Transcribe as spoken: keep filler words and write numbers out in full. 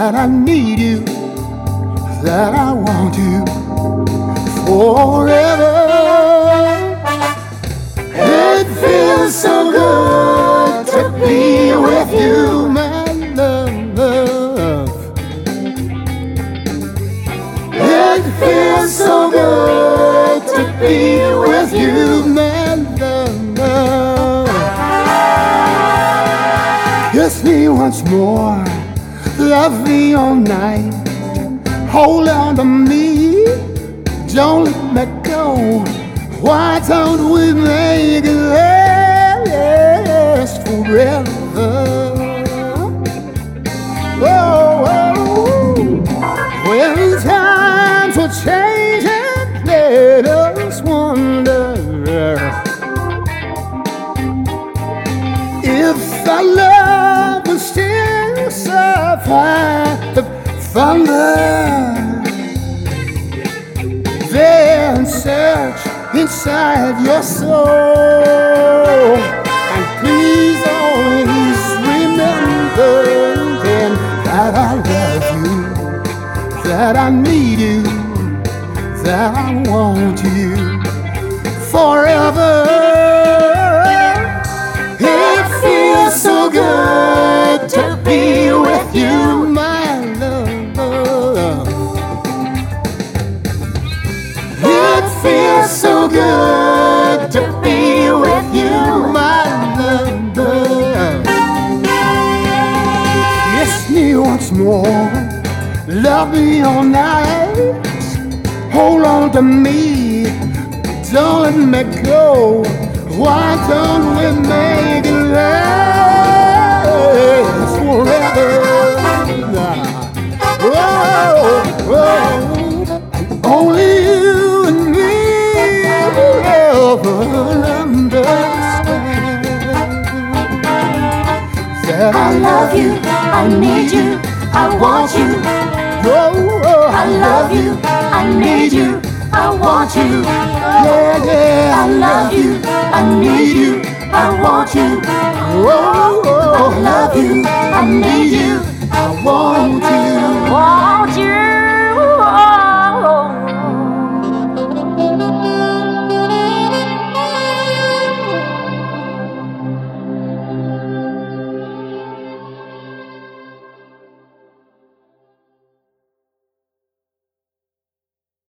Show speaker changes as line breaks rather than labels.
that I need you, that I want you forever. It feels so good to be with you, my love. It feels so good to be with you, my love. Kiss me once more, love me all night. Hold on to me, don't let me go. Why don't we make it last forever? Oh, oh. When times will change and let us wonder if our love will still survive the thunder. Then search inside your soul, and please always remember then that I love you, that I need you, that I want you forever. It feels so good to be with you, my love. It feels so good to be with you, my love. Kiss me once more, love me all night. Hold on to me, don't let me go. Why don't we make it last forever? Oh, oh, only you and me will understand that
I love you, I need you, I want you.
Oh, oh,
I love you, I need you, I want you.
yeah, yeah.
I love you, I need you, I want you.
Oh, oh.